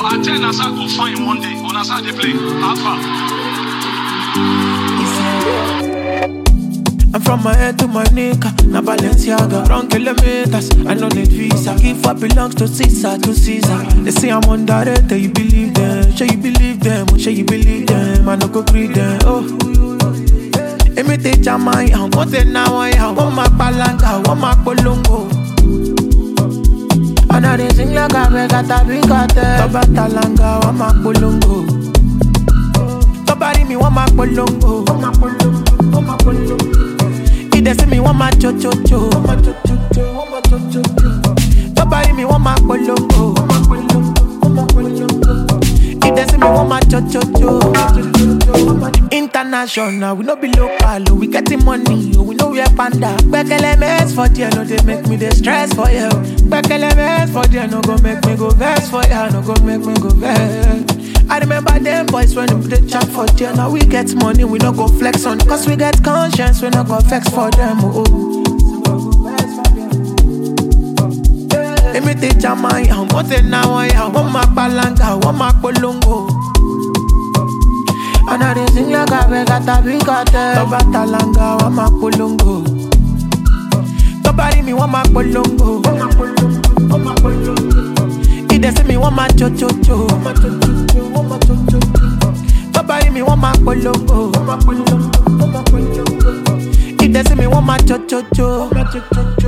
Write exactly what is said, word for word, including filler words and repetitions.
I tell Nasa go find one day. On Nasa they play. How far? I'm from my head to my neck, na Balenciaga, run kilometers. I know need visa. If what belongs to Caesar, to Caesar. They say I'm underrated, you believe them. Sure you believe them, sure you believe them. I no go greet them. Oh, imitate Jamai, I want it now. I want my palanca, want my polongo. And I dey sing like a begata bigate. Toba talanga, want my polongo. Nobody me want my polongo. Want my polongo, want my polongo. They say me want my cho cho cho, nobody me want my polongo. If they say me want my cho cho cho, international we no be local. We getting money, we know we are panda. Bekele mess for there, no they make me the stress for you. Bekele mess for there, no go make me go vex for you, no go make me go vex. I remember them boys when we dey chat for there. Now we get money, we no go flex on. Cause we get conscience, we no go flex for them. Oh, imitate Jamai, I want it now. I want my palanca, want my polongo. And I dey sing like a begata bigate. Toba talanga, want my polongo. Nobody me want my polongo. Want my polongo. If they say me want my cho cho cho. Nobody me want my polongo. If they say me want my cho cho cho.